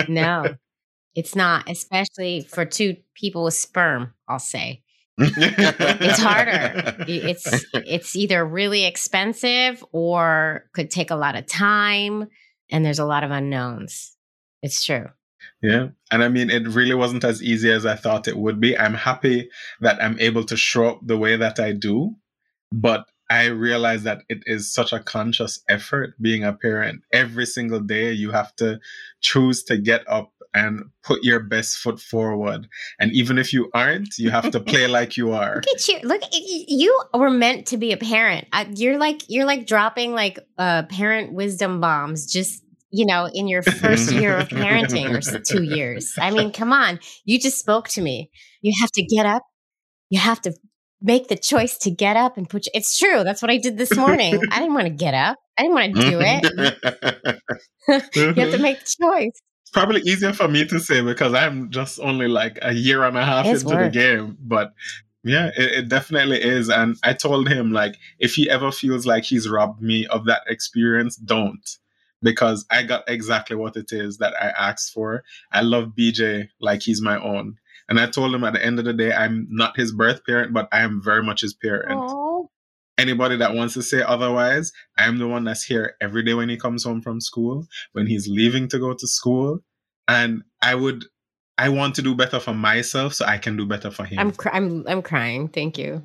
it's not, especially for 2 people with sperm, I'll say. It's harder. It's either really expensive or could take a lot of time, and there's a lot of unknowns. It's true. Yeah. And I mean, it really wasn't as easy as I thought it would be. I'm happy that I'm able to show up the way that I do, but I realize that it is such a conscious effort being a parent. Every single day, you have to choose to get up and put your best foot forward. And even if you aren't, you have to play like you are. Look at you. You were meant to be a parent. You're like dropping like parent wisdom bombs just, in your first year of parenting or 2 years. I mean, come on. You just spoke to me. You have to get up. You have to make the choice to get up and it's true. That's what I did this morning. I didn't want to get up. I didn't want to do it. You have to make the choice. It's probably easier for me to say because I'm just only like a year and a half into the game. But yeah, it definitely is. And I told him, like, if he ever feels like he's robbed me of that experience, don't. Because I got exactly what it is that I asked for. I love BJ like he's my own. And I told him at the end of the day, I'm not his birth parent, but I am very much his parent. Aww. Anybody that wants to say otherwise, I'm the one that's here every day when he comes home from school, when he's leaving to go to school. And I want to do better for myself so I can do better for him. I'm crying. Thank you.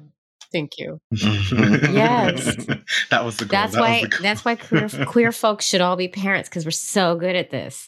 Yes. That was the goal. That's why queer folks should all be parents, because we're so good at this.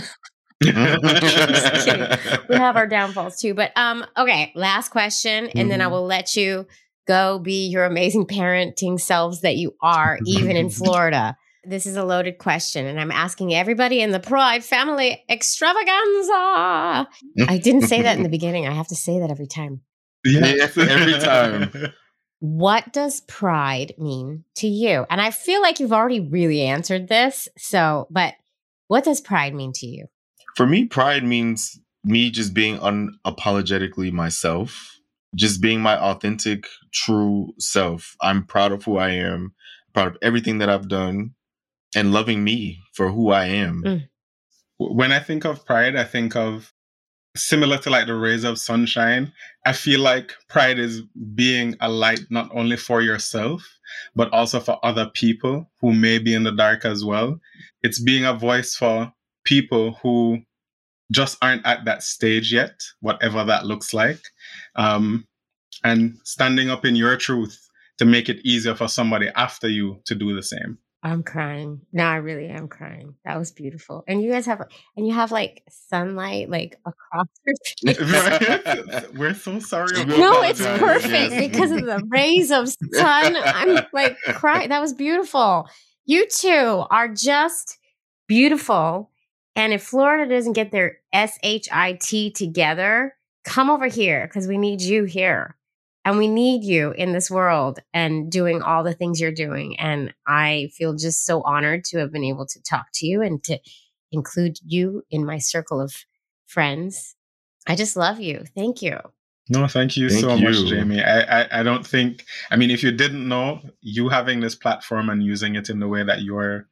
Just kidding. We have our downfalls too. But okay, last question, and then I will let you go be your amazing parenting selves that you are, even in Florida. This is a loaded question, and I'm asking everybody in the Pride Family Extravaganza. I didn't say that in the beginning. I have to say that every time. Yes, every time. What does pride mean to you? And I feel like you've already really answered this. But what does pride mean to you? For me, pride means me just being unapologetically myself, just being my authentic, true self. I'm proud of who I am, proud of everything that I've done, and loving me for who I am. When I think of pride, I think of similar to like the rays of sunshine. I feel like pride is being a light not only for yourself, but also for other people who may be in the dark as well. It's being a voice for people who just aren't at that stage yet, whatever that looks like. And standing up in your truth to make it easier for somebody after you to do the same. I'm crying. No, I really am crying. That was beautiful. And you guys have like sunlight like across your face. We're so sorry. No, it's perfect because of the rays of sun. I'm like crying. That was beautiful. You two are just beautiful. And if Florida doesn't get their SHIT together, come over here because we need you here. And we need you in this world and doing all the things you're doing. And I feel just so honored to have been able to talk to you and to include you in my circle of friends. I just love you. Thank you. No, thank you so much, Jamie. I don't think, I mean, if you didn't know, you having this platform and using it in the way that you're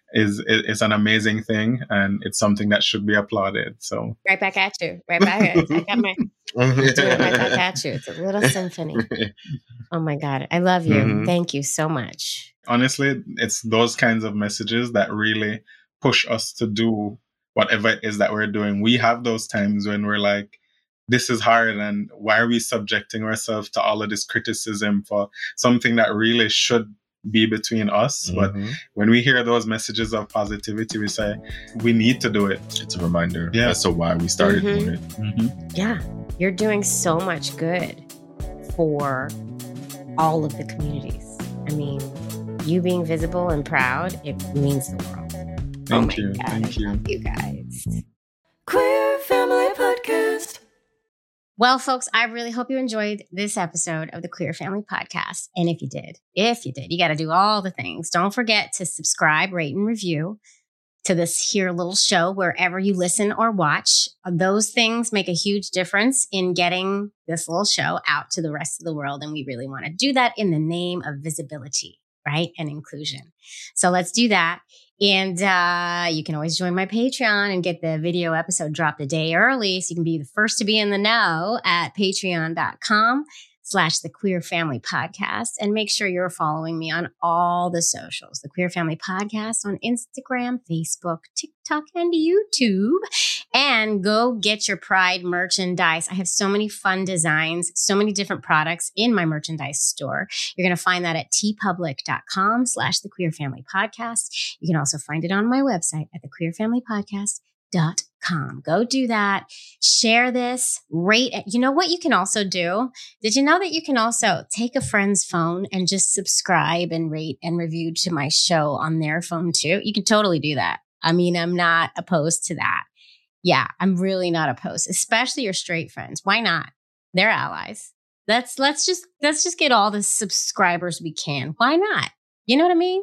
is an amazing thing, and it's something that should be applauded. So right back at you. Right back at you. I got my doing it right back at you. It's a little symphony. Oh my God. I love you. Mm-hmm. Thank you so much. Honestly, it's those kinds of messages that really push us to do whatever it is that we're doing. We have those times when we're like, this is hard, and why are we subjecting ourselves to all of this criticism for something that really should be between us? Mm-hmm. But when we hear those messages of positivity, we say, we need to do it. It's a reminder as to why we started doing it. Mm-hmm. Yeah. You're doing so much good for all of the communities. I mean, you being visible and proud, it means the world. Thank you. God, Thank you. Love you guys. Queer Family Podcast. Well, folks, I really hope you enjoyed this episode of the Queer Family Podcast. And if you did, you got to do all the things. Don't forget to subscribe, rate, and review to this here little show wherever you listen or watch. Those things make a huge difference in getting this little show out to the rest of the world. And we really want to do that in the name of visibility, right? And inclusion. So let's do that. And you can always join my Patreon and get the video episode dropped a day early. So you can be the first to be in the know at patreon.com/The Queer Family Podcast. And make sure you're following me on all the socials. The Queer Family Podcast on Instagram, Facebook, TikTok, and YouTube. And go get your Pride merchandise. I have so many fun designs, so many different products in my merchandise store. You're going to find that at tpublic.com/The Queer Family Podcast. You can also find it on my website at thequeerfamilypodcast.com. Go do that. Share this. Rate it. You know what you can also do? Did you know that you can also take a friend's phone and just subscribe and rate and review to my show on their phone too? You can totally do that. I mean, I'm not opposed to that. Yeah, I'm really not opposed, especially your straight friends. Why not? They're allies. Let's just get all the subscribers we can. Why not? You know what I mean?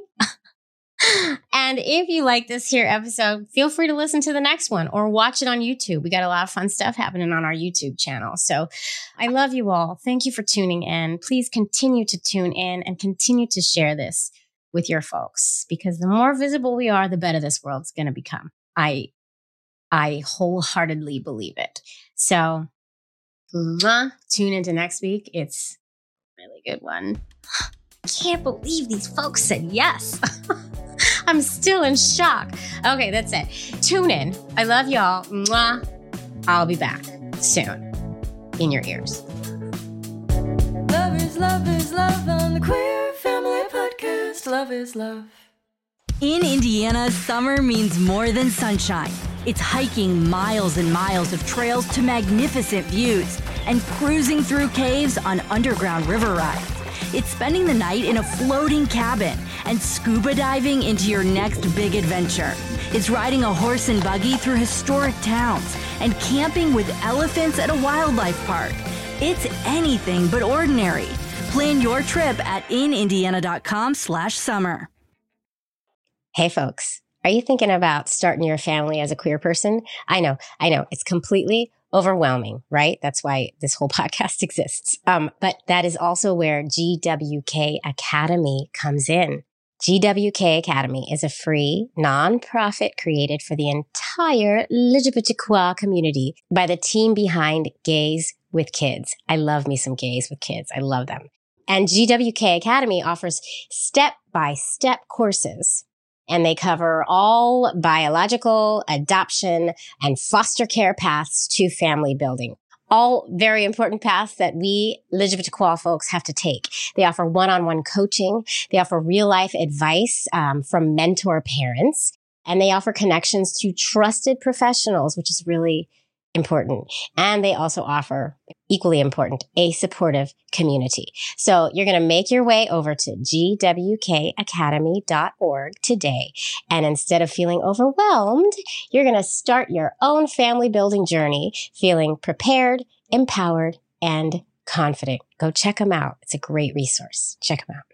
And if you like this here episode, feel free to listen to the next one or watch it on YouTube. We got a lot of fun stuff happening on our YouTube channel. So I love you all. Thank you for tuning in. Please continue to tune in and continue to share this with your folks, because the more visible we are, the better this world's going to become. I wholeheartedly believe it. So tune into next week. It's a really good one. I can't believe these folks said yes. I'm still in shock. Okay, that's it. Tune in. I love y'all. Mwah. I'll be back soon in your ears. Love is love is love on the Queer Family Podcast. Love is love. In Indiana, summer means more than sunshine. It's hiking miles and miles of trails to magnificent views and cruising through caves on underground river rides. It's spending the night in a floating cabin and scuba diving into your next big adventure. It's riding a horse and buggy through historic towns and camping with elephants at a wildlife park. It's anything but ordinary. Plan your trip at inindiana.com/summer. Hey, folks. Are you thinking about starting your family as a queer person? I know. It's completely overwhelming, right? That's why this whole podcast exists. But that is also where GWK Academy comes in. GWK Academy is a free nonprofit created for the entire LGBTQIA community by the team behind Gays with Kids. I love me some gays with kids. I love them. And GWK Academy offers step-by-step courses. And they cover all biological, adoption, and foster care paths to family building. All very important paths that we LGBTQIA folks have to take. They offer one-on-one coaching. They offer real-life advice from mentor parents. And they offer connections to trusted professionals, which is really important. And they also offer, equally important, a supportive community. So you're going to make your way over to gwkacademy.org today. And instead of feeling overwhelmed, you're going to start your own family building journey feeling prepared, empowered, and confident. Go check them out. It's a great resource. Check them out.